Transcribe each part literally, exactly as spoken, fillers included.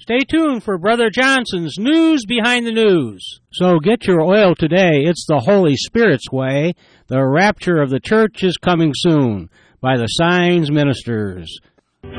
Stay tuned for Brother Johnson's News Behind the News. So get your oil today. It's the Holy Spirit's way. The rapture of the church is coming soon by the Signs Ministers. The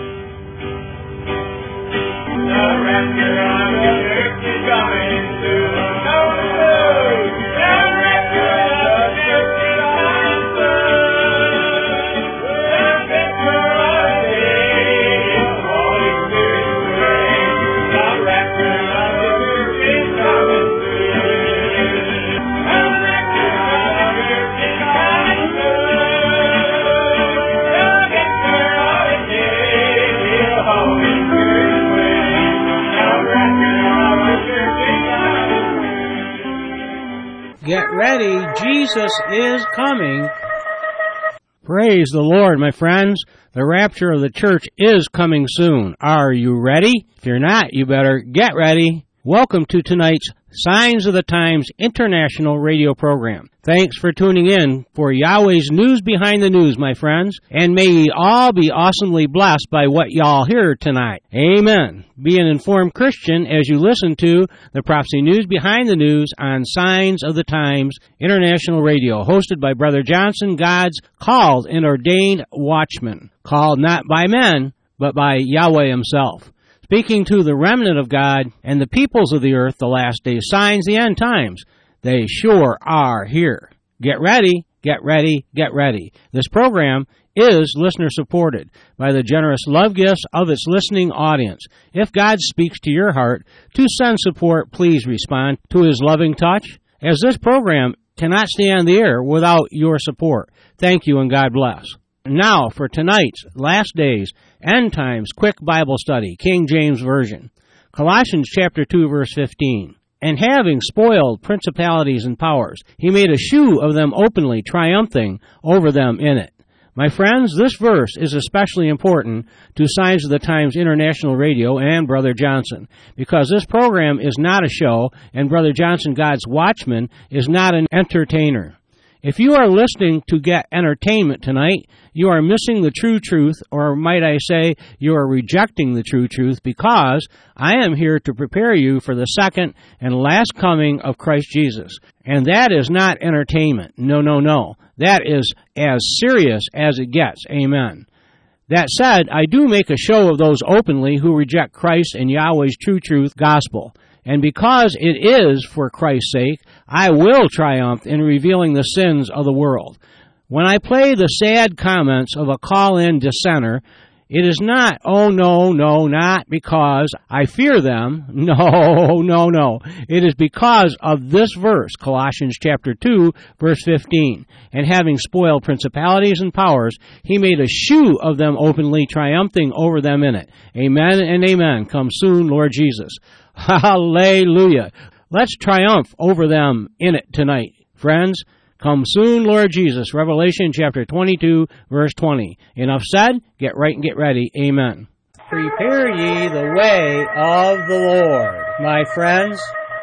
rapture of the church is coming soon. The rapture of the church is coming soon. The rapture of the Holy Spirit's way. The rapture of the church is coming soon. The rapture of the church is coming soon. The rapture of the Holy Spirit's way. Get ready, Jesus is coming. Praise the Lord, my friends. The rapture of the church is coming soon. Are you ready? If you're not, you better get ready. Welcome to tonight's Signs of the Times International radio program. Thanks for tuning in for Yahweh's News Behind the News, my friends. And may ye all be awesomely blessed by what y'all hear tonight. Amen. Be an informed Christian as you listen to the Prophecy News Behind the News on Signs of the Times International Radio, hosted by Brother Johnson, God's called and ordained watchman. Called not by men, but by Yahweh himself. Speaking to the remnant of God and the peoples of the earth, the last days, signs, the end times, they sure are here. Get ready, get ready, get ready. This program is listener-supported by the generous love gifts of its listening audience. If God speaks to your heart to send support, please respond to His loving touch, as this program cannot stay on the air without your support. Thank you and God bless. Now for tonight's Last Days, End Times, Quick Bible Study, King James Version. Colossians chapter two, verse fifteen. And having spoiled principalities and powers, he made a shew of them openly, triumphing over them in it. My friends, this verse is especially important to Signs of the Times International Radio and Brother Johnson, because this program is not a show, and Brother Johnson, God's watchman, is not an entertainer. If you are listening to get entertainment tonight, you are missing the true truth, or might I say, you are rejecting the true truth, because I am here to prepare you for the second and last coming of Christ Jesus. And that is not entertainment. No, no, no. That is as serious as it gets. Amen. That said, I do make a show of those openly who reject Christ and Yahweh's true truth gospel. And because it is for Christ's sake, I will triumph in revealing the sins of the world. When I play the sad comments of a call-in dissenter, it is not, oh, no, no, not because I fear them. No, no, no. It is because of this verse, Colossians chapter two, verse fifteen. And having spoiled principalities and powers, he made a shew of them openly, triumphing over them in it. Amen and amen. Come soon, Lord Jesus. Hallelujah. Let's triumph over them in it tonight, friends. Come soon, Lord Jesus. Revelation chapter twenty-two, verse twenty. Enough said. Get right and get ready. Amen. Prepare ye the way of the Lord, my friends.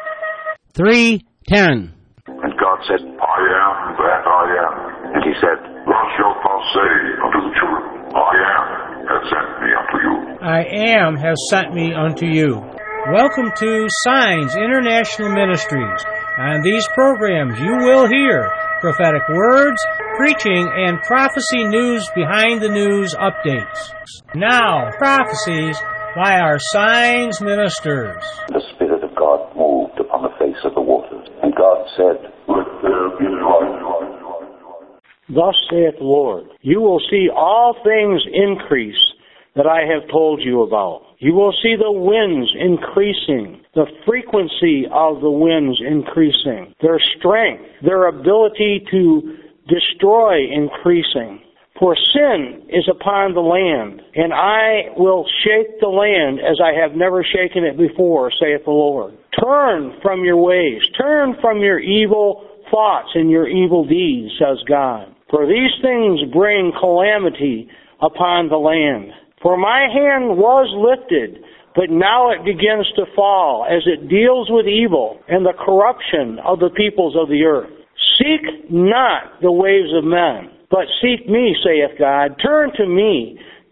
three ten. And God said, I am that I am. And he said, Thou shalt not say unto the children, I am has sent me unto you. I am has sent me unto you. Welcome to Signs International Ministries. On these programs you will hear prophetic words, preaching, and prophecy news behind the news updates. Now, prophecies by our Signs ministers. The Spirit of God moved upon the face of the waters, and God said, Let there be light. Thus saith the Lord, you will see all things increase that I have told you about. You will see the winds increasing, the frequency of the winds increasing, their strength, their ability to destroy increasing. For sin is upon the land, and I will shake the land as I have never shaken it before, saith the Lord. Turn from your ways, turn from your evil thoughts and your evil deeds, says God. For these things bring calamity upon the land. For my hand was lifted, but now it begins to fall as it deals with evil and the corruption of the peoples of the earth. Seek not the ways of men, but seek me, saith God. Turn to me.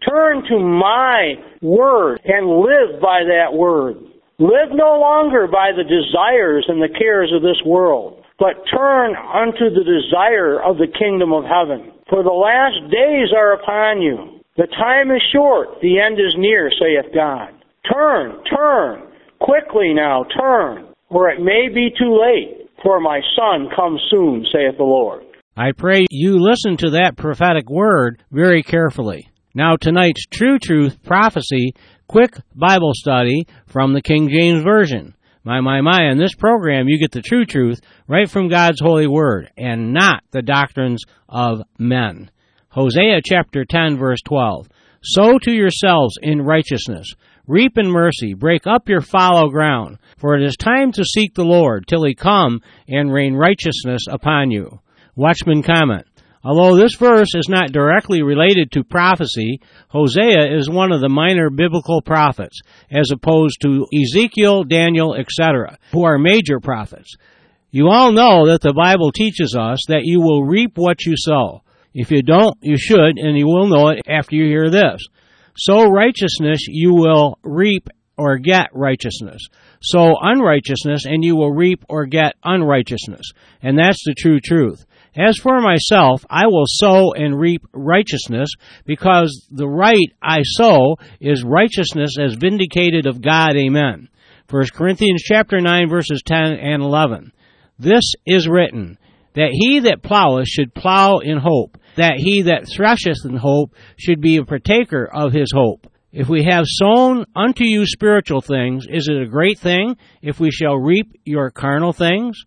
Turn to my word and live by that word. Live no longer by the desires and the cares of this world, but turn unto the desire of the kingdom of heaven. For the last days are upon you. The time is short, the end is near, saith God. Turn, turn, quickly now, turn, or it may be too late, for my son comes soon, saith the Lord. I pray you listen to that prophetic word very carefully. Now tonight's True Truth Prophecy quick Bible study from the King James Version. My, my, my, in this program you get the true truth right from God's holy word and not the doctrines of men. Hosea chapter ten verse twelve. Sow to yourselves in righteousness, reap in mercy, break up your fallow ground, for it is time to seek the Lord till he come and rain righteousness upon you. Watchman comment. Although this verse is not directly related to prophecy, Hosea is one of the minor biblical prophets, as opposed to Ezekiel, Daniel, et cetera, who are major prophets. You all know that the Bible teaches us that you will reap what you sow. If you don't, you should, and you will know it after you hear this. Sow righteousness, you will reap or get righteousness. Sow unrighteousness, and you will reap or get unrighteousness. And that's the true truth. As for myself, I will sow and reap righteousness, because the right I sow is righteousness as vindicated of God. Amen. First Corinthians chapter nine, verses ten and eleven. This is written, that he that ploweth should plow in hope, that he that thresheth in hope should be a partaker of his hope. If we have sown unto you spiritual things, is it a great thing if we shall reap your carnal things?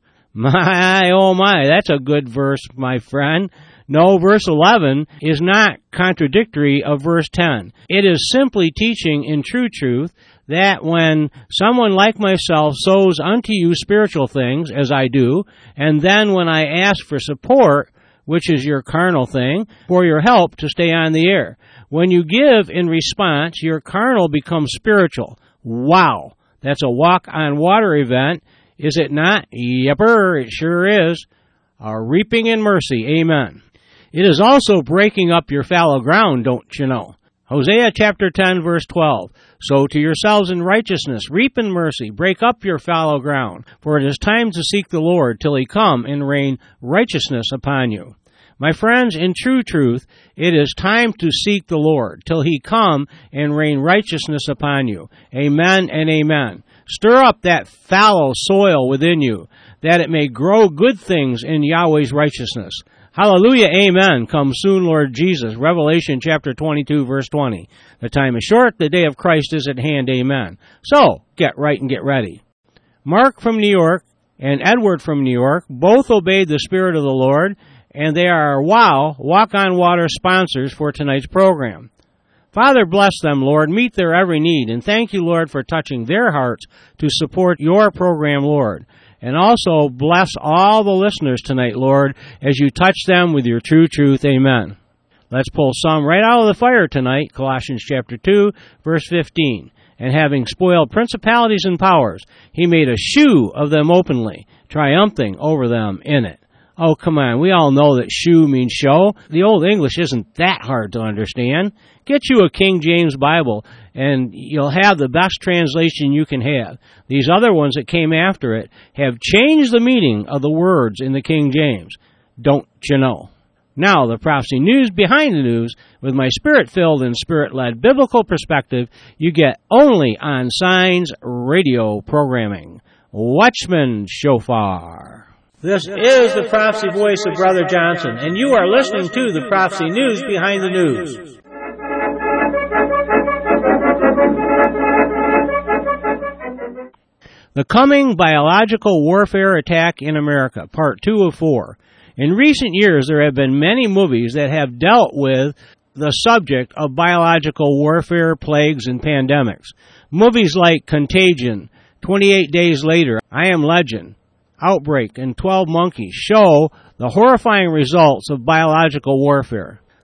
My, oh my, that's a good verse, my friend. No, verse eleven is not contradictory of verse ten. It is simply teaching in true truth that when someone like myself sows unto you spiritual things, as I do, and then when I ask for support, which is your carnal thing, for your help to stay on the air, when you give in response, your carnal becomes spiritual. Wow, that's a walk-on-water event. Is it not? Yepper, it sure is. A reaping in mercy. Amen. It is also breaking up your fallow ground, don't you know? Hosea chapter ten, verse twelve. Sow to yourselves in righteousness, reap in mercy, break up your fallow ground, for it is time to seek the Lord till he come and rain righteousness upon you. My friends, in true truth, it is time to seek the Lord till he come and rain righteousness upon you. Amen and amen. Stir up that fallow soil within you, that it may grow good things in Yahweh's righteousness. Hallelujah, amen. Come soon, Lord Jesus. Revelation chapter twenty-two, verse twenty. The time is short, the day of Christ is at hand, amen. So, get right and get ready. Mark from New York and Edward from New York both obeyed the Spirit of the Lord, and they are our WOW, Walk on Water sponsors for tonight's program. Father, bless them, Lord. Meet their every need. And thank you, Lord, for touching their hearts to support your program, Lord. And also bless all the listeners tonight, Lord, as you touch them with your true truth. Amen. Let's pull some right out of the fire tonight. Colossians chapter two, verse fifteen. And having spoiled principalities and powers, he made a shew of them openly, triumphing over them in it. Oh, come on. We all know that shew means show. The Old English isn't that hard to understand. Get you a King James Bible, and you'll have the best translation you can have. These other ones that came after it have changed the meaning of the words in the King James. Don't you know? Now, the prophecy news behind the news, with my spirit-filled and spirit-led biblical perspective, you get only on Signs Radio programming. Watchman Shofar. This is the prophecy voice of Brother Johnson, and you are listening to the prophecy news behind the news. The Coming Biological Warfare Attack in America, Part two of four. In recent years, there have been many movies that have dealt with the subject of biological warfare, plagues, and pandemics. Movies like Contagion, twenty-eight Days Later, I Am Legend, Outbreak, and twelve Monkeys show the horrifying results of biological warfare.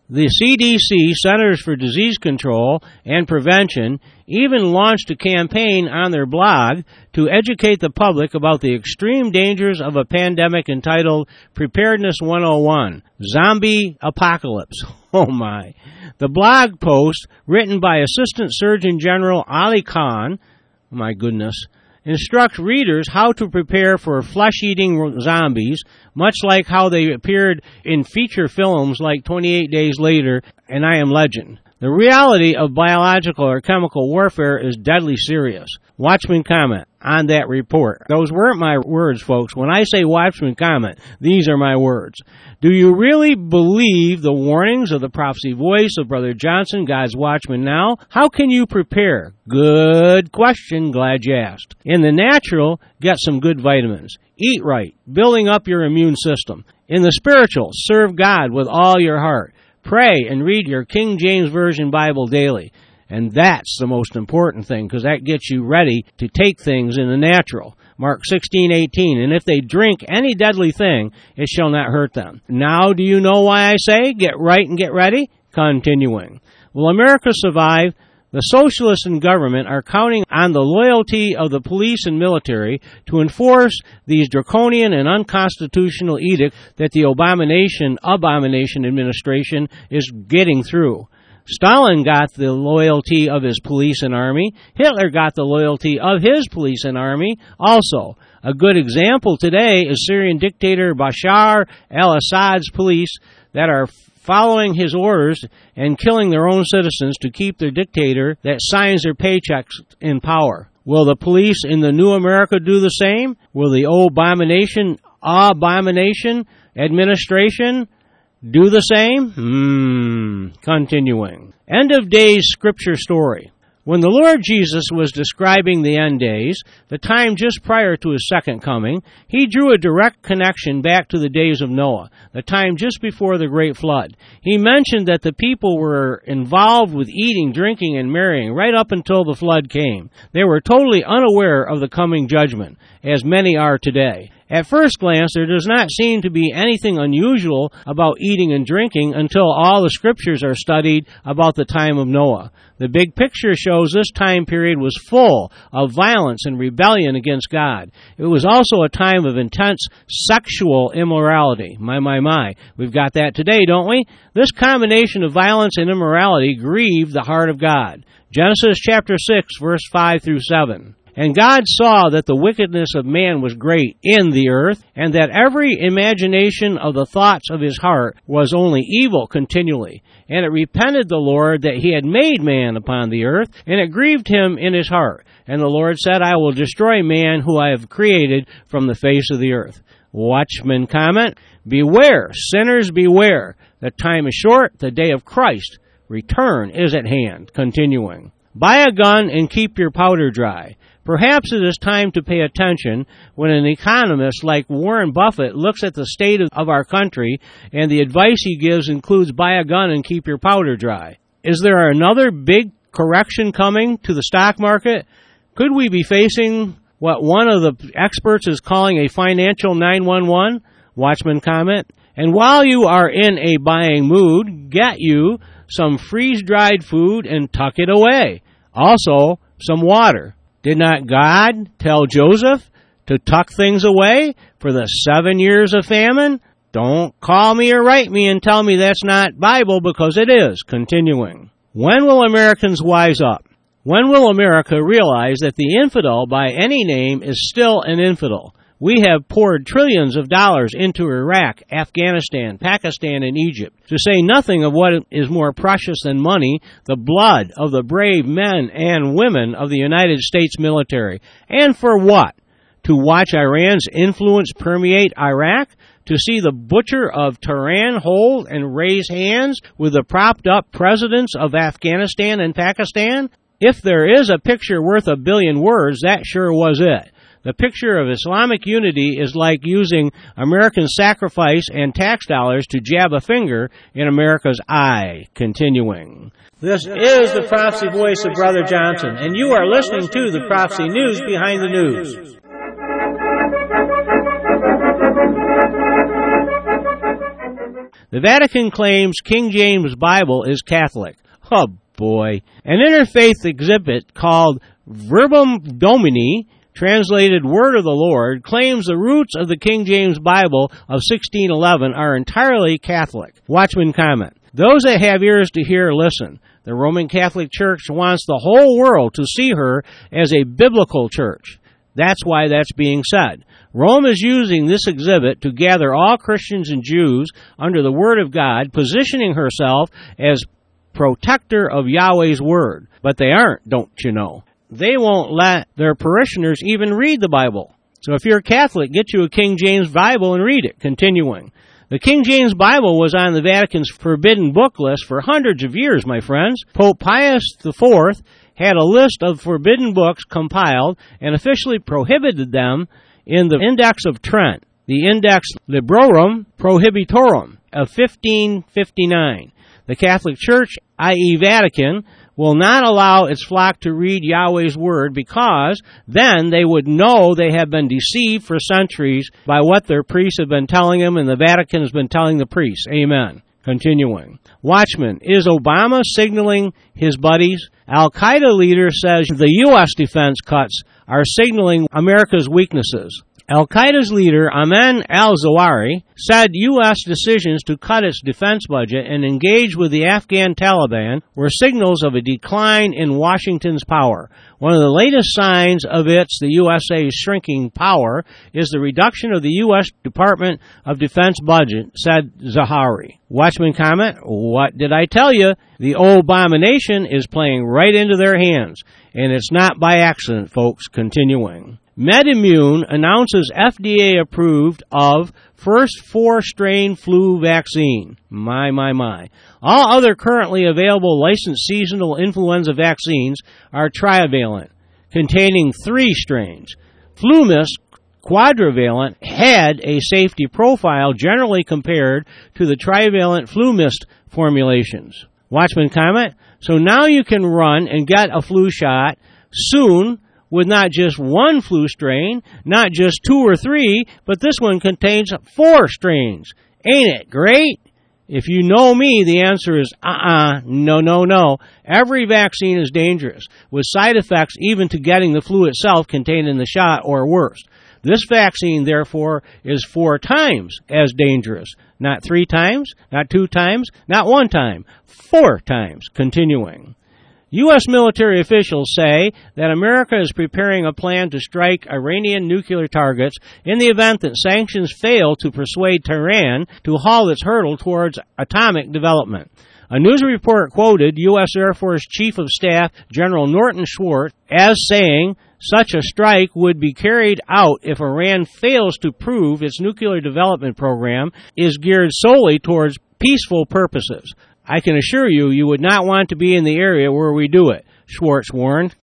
The C D C, Centers for Disease Control and Prevention, even launched a campaign on their blog to educate the public about the extreme dangers of a pandemic entitled Preparedness one oh one, Zombie Apocalypse. Oh my. The blog post, written by Assistant Surgeon General Ali Khan, my goodness, instructs readers how to prepare for flesh-eating zombies, much like how they appeared in feature films like twenty-eight days later and I Am Legend. The reality of biological or chemical warfare is deadly serious. Watchman comment on that report. Those weren't my words, folks. When I say Watchman comment, these are my words. Do you really believe the warnings of the prophecy voice of Brother Johnson, God's Watchman Now? How can you prepare? Good question. Glad you asked. In the natural, get some good vitamins. Eat right, building up your immune system. In the spiritual, serve God with all your heart. Pray and read your King James Version Bible daily. And that's the most important thing, because that gets you ready to take things in the natural. Mark sixteen eighteen, and if they drink any deadly thing, it shall not hurt them. Now do you know why I say, get right and get ready? Continuing. Will America survive? The socialists in government are counting on the loyalty of the police and military to enforce these draconian and unconstitutional edicts that the abomination, abomination administration is getting through. Stalin got the loyalty of his police and army. Hitler got the loyalty of his police and army also. A good example today is Syrian dictator Bashar al-Assad's police that are following his orders and killing their own citizens to keep their dictator that signs their paychecks in power. Will the police in the new America do the same? Will the abomination, abomination administration do the same? Hmm. Continuing. End of days scripture story. When the Lord Jesus was describing the end days, the time just prior to his second coming, he drew a direct connection back to the days of Noah, the time just before the great flood. He mentioned that the people were involved with eating, drinking, and marrying right up until the flood came. They were totally unaware of the coming judgment, as many are today. At first glance, there does not seem to be anything unusual about eating and drinking until all the scriptures are studied about the time of Noah. The big picture shows this time period was full of violence and rebellion against God. It was also a time of intense sexual immorality. My, my, my. We've got that today, don't we? This combination of violence and immorality grieved the heart of God. Genesis chapter six, verse five through seven. And God saw that the wickedness of man was great in the earth, and that every imagination of the thoughts of his heart was only evil continually. And it repented the Lord that he had made man upon the earth, and it grieved him in his heart. And the Lord said, I will destroy man who I have created from the face of the earth. Watchman comment, beware, sinners beware. The time is short, the day of Christ's return is at hand. Continuing. Buy a gun and keep your powder dry. Perhaps it is time to pay attention when an economist like Warren Buffett looks at the state of our country and the advice he gives includes buy a gun and keep your powder dry. Is there another big correction coming to the stock market? Could we be facing what one of the experts is calling a financial nine one one? Watchman comment. And while you are in a buying mood, get you some freeze-dried food and tuck it away. Also, some water. Did not God tell Joseph to tuck things away for the seven years of famine? Don't call me or write me and tell me that's not Bible, because it is. Continuing. When will Americans wise up? When will America realize that the infidel by any name is still an infidel? We have poured trillions of dollars into Iraq, Afghanistan, Pakistan, and Egypt, to say nothing of what is more precious than money, the blood of the brave men and women of the United States military. And for what? To watch Iran's influence permeate Iraq? To see the butcher of Tehran hold and raise hands with the propped-up presidents of Afghanistan and Pakistan? If there is a picture worth a billion words, that sure was it. The picture of Islamic unity is like using American sacrifice and tax dollars to jab a finger in America's eye. Continuing. This is the prophecy voice of Brother Johnson, and you are listening to the Prophecy News Behind the News. The Vatican claims King James Bible is Catholic. Oh boy. An interfaith exhibit called Verbum Domini, translated Word of the Lord, claims the roots of the King James Bible of sixteen eleven are entirely Catholic. Watchman comment. Those that have ears to hear, listen. The Roman Catholic Church wants the whole world to see her as a biblical church. That's why that's being said. Rome is using this exhibit to gather all Christians and Jews under the Word of God, positioning herself as protector of Yahweh's Word. But they aren't, don't you know. They won't let their parishioners even read the Bible. So if you're a Catholic, get you a King James Bible and read it. Continuing. The King James Bible was on the Vatican's forbidden book list for hundreds of years, my friends. Pope Pius the Fourth had a list of forbidden books compiled and officially prohibited them in the Index of Trent, the Index Librorum Prohibitorum of fifteen fifty-nine. The Catholic Church, that is. Vatican, will not allow its flock to read Yahweh's Word because then they would know they have been deceived for centuries by what their priests have been telling them and the Vatican has been telling the priests. Amen. Continuing. Watchman, is Obama signaling his buddies? Al-Qaeda leader says the U S defense cuts are signaling America's weaknesses. Al-Qaeda's leader, Ayman al-Zawahiri, said U S decisions to cut its defense budget and engage with the Afghan Taliban were signals of a decline in Washington's power. One of the latest signs of its, the U S A's shrinking power, is the reduction of the U S Department of Defense budget, said Zawahiri. Watchman comment, what did I tell you? The Obama-nation is playing right into their hands, and it's not by accident, folks. Continuing. MedImmune announces F D A approved of first four-strain flu vaccine. My, my, my. All other currently available licensed seasonal influenza vaccines are trivalent, containing three strains. FluMist quadrivalent had a safety profile generally compared to the trivalent FluMist formulations. Watchman comment, so now you can run and get a flu shot soon with not just one flu strain, not just two or three, but this one contains four strains. Ain't it great? If you know me, the answer is uh-uh, no, no, no. Every vaccine is dangerous, with side effects even to getting the flu itself contained in the shot or worse. This vaccine, therefore, is four times as dangerous. Not three times, not two times, not one time, four times. Continuing. U S military officials say that America is preparing a plan to strike Iranian nuclear targets in the event that sanctions fail to persuade Tehran to halt its hurdle towards atomic development. A news report quoted U S Air Force Chief of Staff General Norton Schwartz as saying such a strike would be carried out if Iran fails to prove its nuclear development program is geared solely towards peaceful purposes. I can assure you, you would not want to be in the area where we do it, Schwartz warned.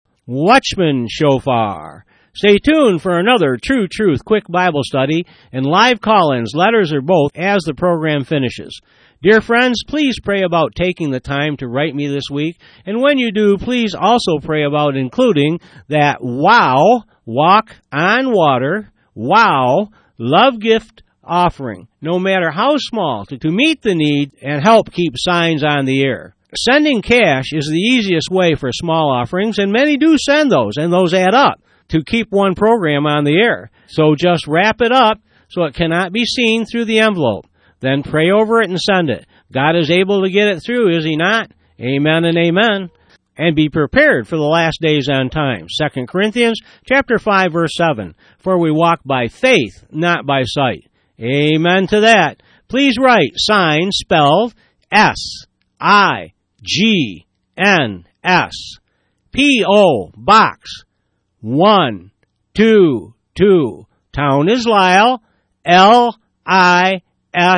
Watchman Shofar. Stay tuned for another True Truth quick Bible study and live call-ins, letters or both, as the program finishes. Dear friends, please pray about taking the time to write me this week, and when you do, please also pray about including that WOW, Walk on Water, WOW, Love Gift offering, no matter how small, to, to meet the need and help keep signs on the air. Sending cash is the easiest way for small offerings, and many do send those, and those add up to keep one program on the air. So just wrap it up so it cannot be seen through the envelope. Then pray over it and send it. God is able to get it through, is he not? Amen and amen. And be prepared for the last days and times. Second Corinthians chapter five, verse seven. For we walk by faith, not by sight. Amen to that. Please write sign spelled S I G N S. P O Box one two two. Town is Lisle. L I S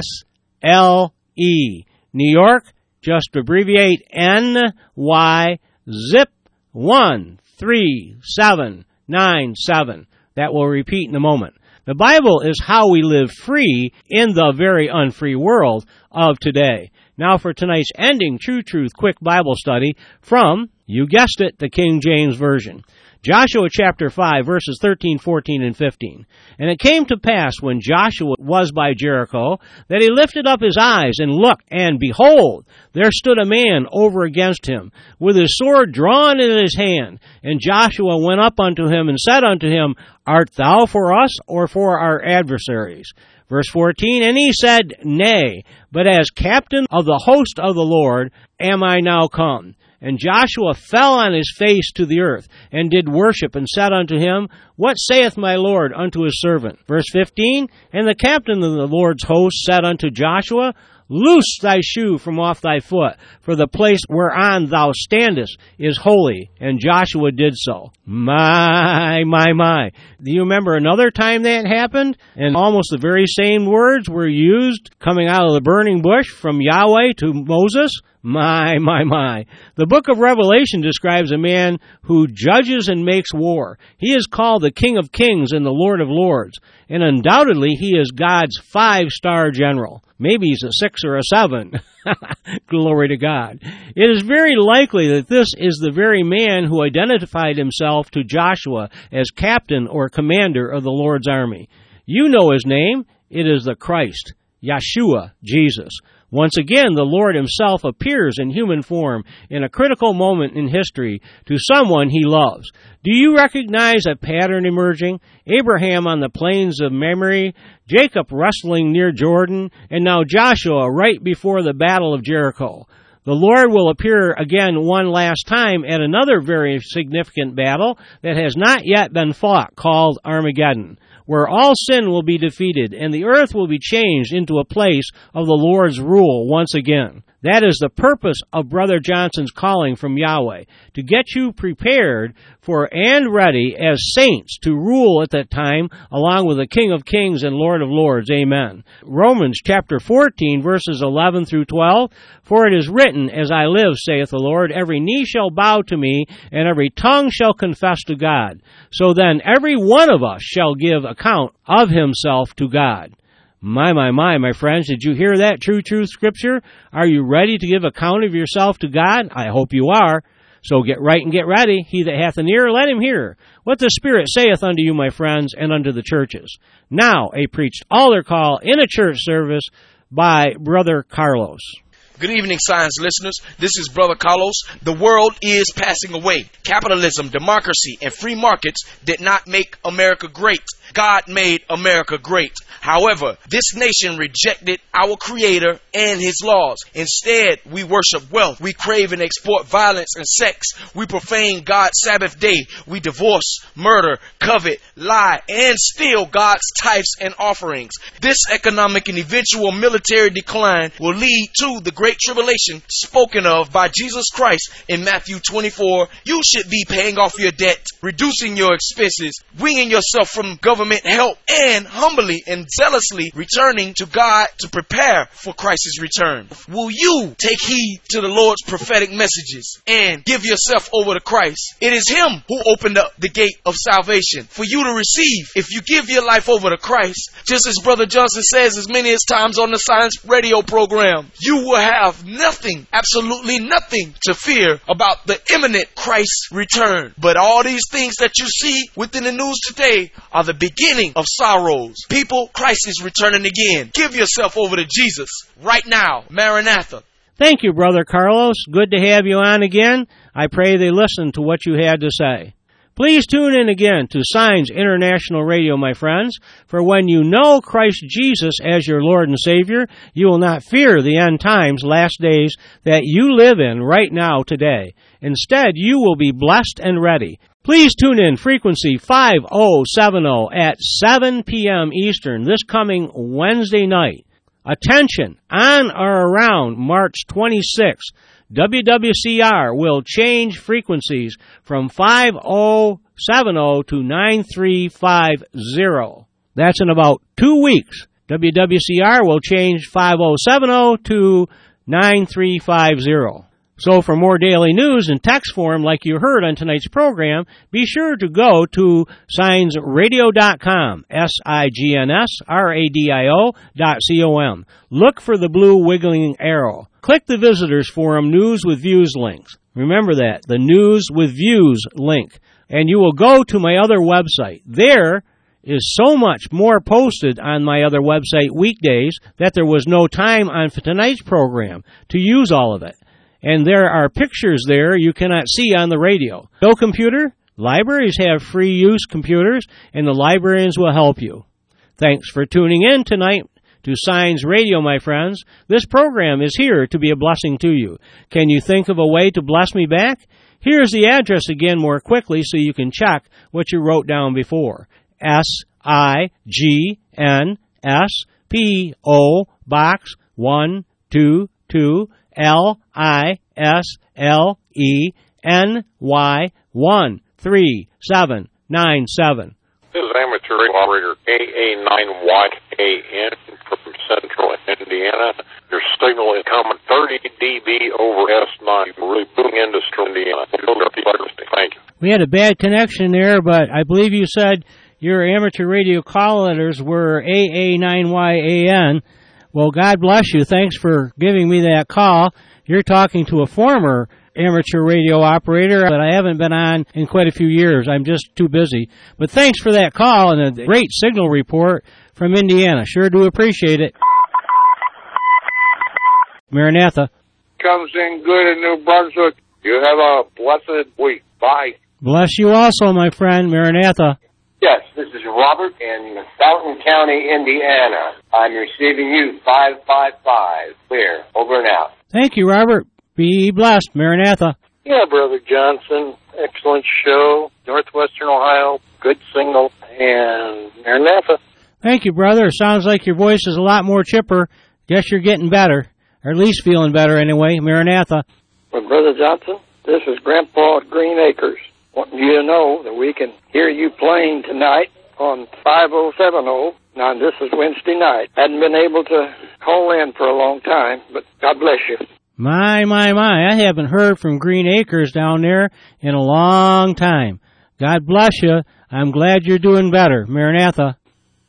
L E. New York, just abbreviate N Y. Zip one three seven nine seven. That will repeat in a moment. The Bible is how we live free in the very unfree world of today. Now for tonight's ending True Truth quick Bible study from, you guessed it, the King James Version. Joshua chapter five, verses thirteen, fourteen, and fifteen. And it came to pass when Joshua was by Jericho that he lifted up his eyes and looked, and behold, there stood a man over against him, with his sword drawn in his hand. And Joshua went up unto him and said unto him, Art thou for us or for our adversaries? Verse fourteen, and he said, Nay, but as captain of the host of the Lord am I now come. And Joshua fell on his face to the earth, and did worship, and said unto him, What saith my Lord unto his servant? Verse fifteen, and the captain of the Lord's host said unto Joshua, Loose thy shoe from off thy foot, for the place whereon thou standest is holy. And Joshua did so. My, my, my. Do you remember another time that happened? And almost the very same words were used coming out of the burning bush from Yahweh to Moses? My, my, my. The book of Revelation describes a man who judges and makes war. He is called the King of Kings and the Lord of Lords. And undoubtedly, he is God's five-star general. Maybe he's a six or a seven. Glory to God. It is very likely that this is the very man who identified himself to Joshua as captain or commander of the Lord's army. You know his name. It is the Christ, Yeshua, Jesus. Once again, the Lord himself appears in human form in a critical moment in history to someone he loves. Do you recognize a pattern emerging? Abraham on the plains of Mamre, Jacob wrestling near Jordan, and now Joshua right before the battle of Jericho. The Lord will appear again one last time at another very significant battle that has not yet been fought, called Armageddon, where all sin will be defeated and the earth will be changed into a place of the Lord's rule once again. That is the purpose of Brother Johnson's calling from Yahweh, to get you prepared for and ready as saints to rule at that time along with the King of Kings and Lord of Lords. Amen. Romans chapter fourteen, verses eleven through twelve, For it is written, As I live, saith the Lord, every knee shall bow to me, and every tongue shall confess to God. So then every one of us shall give account of himself to God. My, my, my, my friends, did you hear that true, true scripture? Are you ready to give account of yourself to God? I hope you are. So get right and get ready. He that hath an ear, let him hear what the Spirit saith unto you, my friends, and unto the churches. Now, a preached altar call in a church service by Brother Carlos. Good evening, science listeners. This is Brother Carlos. The world is passing away. Capitalism, democracy, and free markets did not make America great. God made America great. However, this nation rejected our Creator and His laws. Instead, we worship wealth. We crave and export violence and sex. We profane God's Sabbath day. We divorce, murder, covet, lie, and steal God's tithes and offerings. This economic and eventual military decline will lead to the great tribulation spoken of by Jesus Christ in Matthew twenty-four. You should be paying off your debt, reducing your expenses, weaning yourself from government help, and humbly and zealously returning to God to prepare for Christ's return. Will you take heed to the Lord's prophetic messages and give yourself over to Christ? It is Him who opened up the gate of salvation for you to receive. If you give your life over to Christ, just as Brother Johnson says as many as times on the Science Radio program, you will have nothing, absolutely nothing to fear about the imminent Christ's return. But all these things that you see within the news today are the beginning of sorrows. People, Christ is returning again. Give yourself over to Jesus right now. Maranatha. Thank you, Brother Carlos. Good to have you on again. I pray they listened to what you had to say. Please tune in again to Signs International Radio, my friends, for when you know Christ Jesus as your Lord and Savior, you will not fear the end times, last days that you live in right now today. Instead, you will be blessed and ready. Please tune in frequency five oh seven oh at seven p.m. Eastern this coming Wednesday night. Attention, on or around March twenty-sixth, W W C R will change frequencies from five oh seven oh to nine three five zero. That's in about two weeks. W W C R will change five oh seven oh to nine three five zero. So for more daily news in text form like you heard on tonight's program, be sure to go to signs radio dot com, S I G N S R A D I O dot C O M. Look for the blue wiggling arrow. Click the Visitors Forum News with Views links. Remember that, the News with Views link. and you will go to my other website. There is so much more posted on my other website weekdays that there was no time on tonight's program to use all of it. And there are pictures there you cannot see on the radio. No computer? Libraries have free use computers, and the librarians will help you. Thanks for tuning in tonight to Signs Radio, my friends. This program is here to be a blessing to you. Can you think of a way to bless me back? Here's the address again more quickly so you can check what you wrote down before. S I G N S P O Box one two two L I S L E N Y one three seven nine seven. This is amateur operator A A nine Y A N from Central Indiana. Your signal is coming thirty D B over S nine. Really booming industry, Indiana. Thank you. We had a bad connection there, but I believe you said your amateur radio call letters were A A nine Y A N. Well, God bless you. Thanks for giving me that call. You're talking to a former amateur radio operator that I haven't been on in quite a few years. I'm just too busy. But thanks for that call and a great signal report from Indiana. Sure do appreciate it. Maranatha. Comes in good in New Brunswick. You have a blessed week. Bye. Bless you also, my friend. Maranatha. Yes, this is Robert in Fountain County, Indiana. I'm receiving you five five five. Clear. Over and out. Thank you, Robert. Be blessed. Maranatha. Yeah, Brother Johnson. Excellent show. Northwestern Ohio. Good signal. And Maranatha. Thank you, brother. Sounds like your voice is a lot more chipper. Guess you're getting better. Or at least feeling better anyway. Maranatha. Well, Brother Johnson, this is Grandpa at Green Acres. Wanting you to know that we can hear you playing tonight on five oh seven oh. Now, this is Wednesday night. Hadn't been able to call in for a long time, but God bless you. My, my, my. I haven't heard from Green Acres down there in a long time. God bless you. I'm glad you're doing better. Maranatha.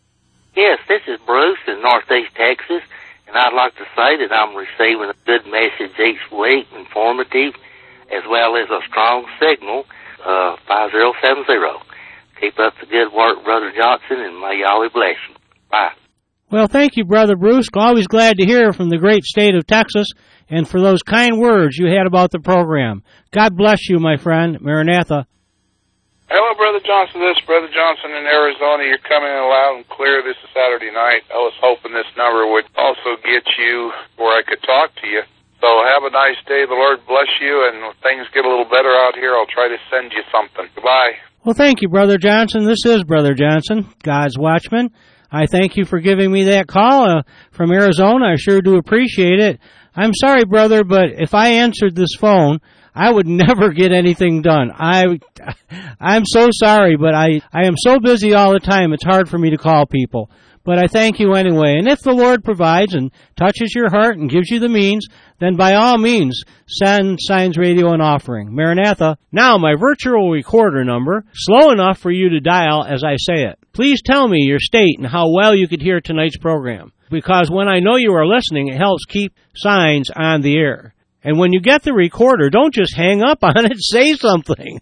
Yes, this is Bruce in Northeast Texas, and I'd like to say that I'm receiving a good message each week, informative, as well as a strong signal, uh, five oh seven oh. Keep up the good work, Brother Johnson, and may Yahweh bless you. Bye. Well, thank you, Brother Bruce. Always glad to hear from the great state of Texas, and for those kind words you had about the program. God bless you, my friend. Maranatha. Hello, Brother Johnson. This is Brother Johnson in Arizona. You're coming in loud and clear. This is Saturday night. I was hoping this number would also get you where I could talk to you. So have a nice day. The Lord bless you, and when things get a little better out here, I'll try to send you something. Goodbye. Well, thank you, Brother Johnson. This is Brother Johnson, God's Watchman. I thank you for giving me that call uh, from Arizona. I sure do appreciate it. I'm sorry, brother, but if I answered this phone, I would never get anything done. I, I'm so sorry, but I, I am so busy all the time, it's hard for me to call people. But I thank you anyway. And if the Lord provides and touches your heart and gives you the means, then by all means, send Signs Radio an offering. Maranatha. Now, my virtual recorder number, slow enough for you to dial as I say it. Please tell me your state and how well you could hear tonight's program. Because when I know you are listening, it helps keep Signs on the air. And when you get the recorder, don't just hang up on it, say something.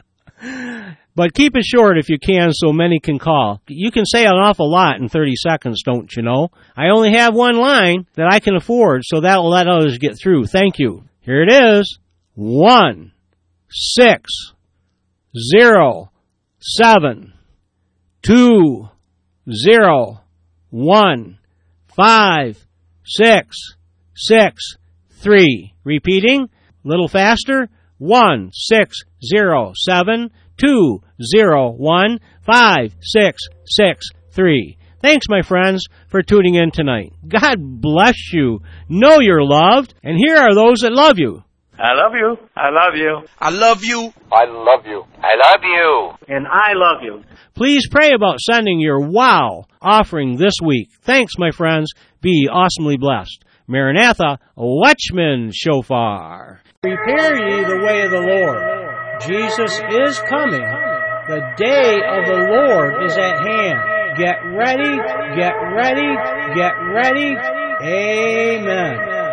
But keep it short if you can so many can call. You can say an awful lot in thirty seconds, don't you know? I only have one line that I can afford, so that'll let others get through. Thank you. Here it is. One, six, zero, seven, two, zero, one, five, six, six, three. Repeating, a little faster. One, six, zero, seven, two, zero, one, five, six, six, three. Thanks, my friends, for tuning in tonight. God bless you. Know you're loved, and here are those that love you. I love you. I love you. I love you. I love you. I love you. And I love you. Please pray about sending your wow offering this week. Thanks, my friends. Be awesomely blessed. Maranatha, Watchman Shofar. Prepare ye the way of the Lord. Jesus is coming. The day of the Lord is at hand. Get ready, get ready, get ready. Amen.